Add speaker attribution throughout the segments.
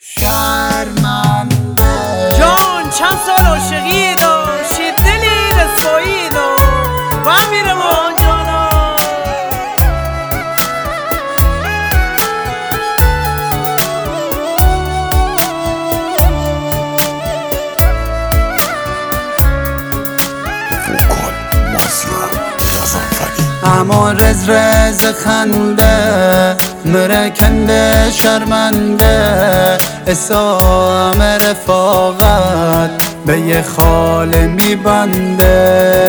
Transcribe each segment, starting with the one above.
Speaker 1: شرمنده.
Speaker 2: جان چند سال عاشقی داشتی، دلی رسوایی داشت و امیر ما جانا.
Speaker 1: اما رز خنده مرکنده شرمنده، اسام رفاقت به یه خاله میبنده.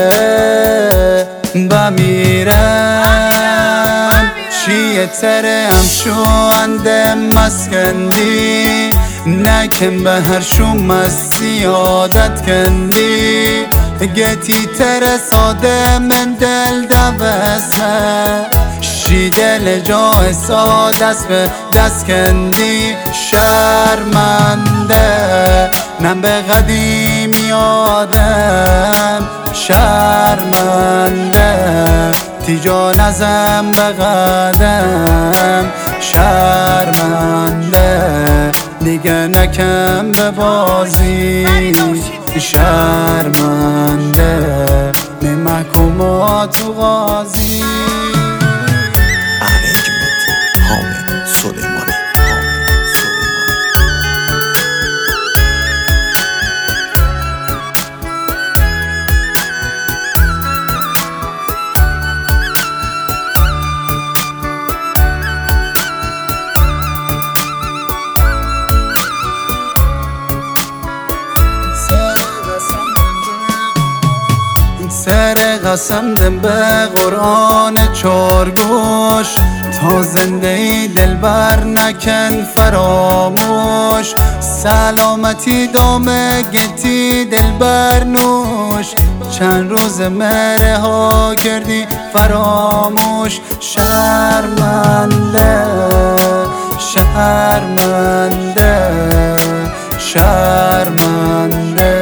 Speaker 1: بمیرم چیه تره هم شونده مسکندی، نکن به هر شو مستی عادت کندی. گتی تره ساده من دل دوسته، شی دل جا سا دست به دست کندی. شرمنده من به قدیمی آدم، شرمنده تیجا نزم به قدم. شرمنده دیگه نکم به بازی، شرمنده می محکوما تو قاضی.
Speaker 3: ارنجمنت حامد سلیمانی.
Speaker 1: سر قسم دم به قرآن چارگوش، تا زنده ای دل بر نکن فراموش. سلامتی دامه گتی دل بر نوش، چند روز مره ها کردی فراموش. شرمنده شرمنده شرمنده